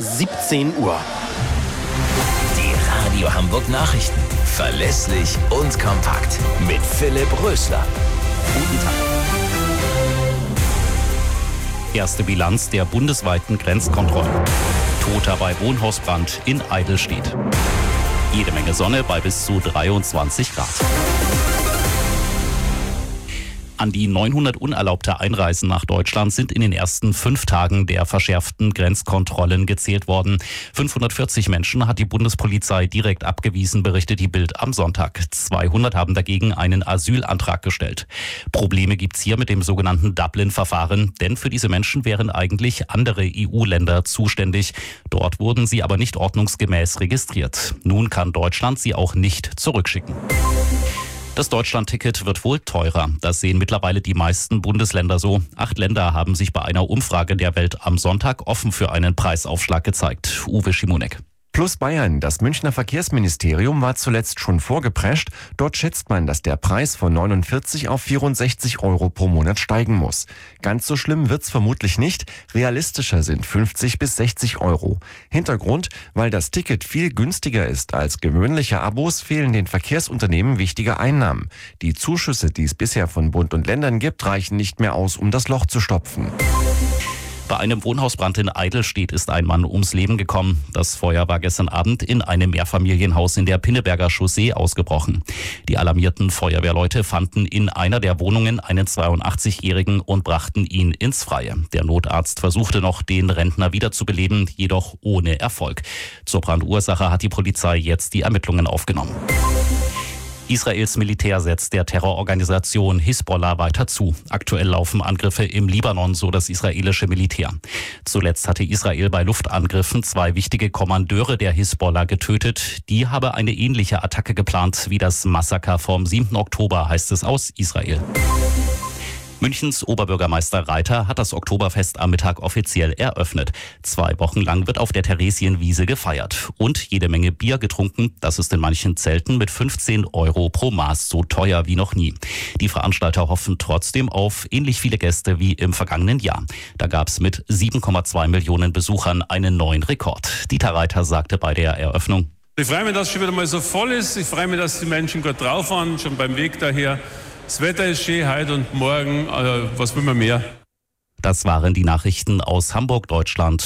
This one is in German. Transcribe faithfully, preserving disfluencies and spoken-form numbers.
siebzehn Uhr. Die Radio Hamburg Nachrichten. Verlässlich und kompakt. Mit Philipp Rösler. Guten Tag. Erste Bilanz der bundesweiten Grenzkontrollen. Toter bei Wohnhausbrand in Eidelstedt. Jede Menge Sonne bei bis zu dreiundzwanzig Grad. An die neunhundert unerlaubte Einreisen nach Deutschland sind in den ersten fünf Tagen der verschärften Grenzkontrollen gezählt worden. fünfhundertvierzig Menschen hat die Bundespolizei direkt abgewiesen, berichtet die Bild am Sonntag. zweihundert haben dagegen einen Asylantrag gestellt. Probleme gibt's hier mit dem sogenannten Dublin-Verfahren, denn für diese Menschen wären eigentlich andere E U-Länder zuständig. Dort wurden sie aber nicht ordnungsgemäß registriert. Nun kann Deutschland sie auch nicht zurückschicken. Das Deutschland-Ticket wird wohl teurer. Das sehen mittlerweile die meisten Bundesländer so. Acht Länder haben sich bei einer Umfrage der Welt am Sonntag offen für einen Preisaufschlag gezeigt. Uwe Schimonek. Plus Bayern. Das Münchner Verkehrsministerium war zuletzt schon vorgeprescht. Dort schätzt man, dass der Preis von neunundvierzig auf vierundsechzig Euro pro Monat steigen muss. Ganz so schlimm wird's vermutlich nicht. Realistischer sind fünfzig bis sechzig Euro. Hintergrund: Weil das Ticket viel günstiger ist als gewöhnliche Abos, fehlen den Verkehrsunternehmen wichtige Einnahmen. Die Zuschüsse, die es bisher von Bund und Ländern gibt, reichen nicht mehr aus, um das Loch zu stopfen. Bei einem Wohnhausbrand in Eidelstedt ist ein Mann ums Leben gekommen. Das Feuer war gestern Abend in einem Mehrfamilienhaus in der Pinneberger Chaussee ausgebrochen. Die alarmierten Feuerwehrleute fanden in einer der Wohnungen einen zweiundachtzig-Jährigen und brachten ihn ins Freie. Der Notarzt versuchte noch, den Rentner wiederzubeleben, jedoch ohne Erfolg. Zur Brandursache hat die Polizei jetzt die Ermittlungen aufgenommen. Israels Militär setzt der Terrororganisation Hisbollah weiter zu. Aktuell laufen Angriffe im Libanon, so das israelische Militär. Zuletzt hatte Israel bei Luftangriffen zwei wichtige Kommandeure der Hisbollah getötet. Die habe eine ähnliche Attacke geplant wie das Massaker vom siebten Oktober, heißt es aus Israel. Münchens Oberbürgermeister Reiter hat das Oktoberfest am Mittag offiziell eröffnet. Zwei Wochen lang wird auf der Theresienwiese gefeiert und jede Menge Bier getrunken. Das ist in manchen Zelten mit fünfzehn Euro pro Maß so teuer wie noch nie. Die Veranstalter hoffen trotzdem auf ähnlich viele Gäste wie im vergangenen Jahr. Da gab es mit sieben Komma zwei Millionen Besuchern einen neuen Rekord. Dieter Reiter sagte bei der Eröffnung: Ich freue mich, dass es schon wieder mal so voll ist. Ich freue mich, dass die Menschen gut drauf waren, schon beim Weg daher. Das Wetter ist schön heute und morgen, also was will man mehr? Das waren die Nachrichten aus Hamburg, Deutschland.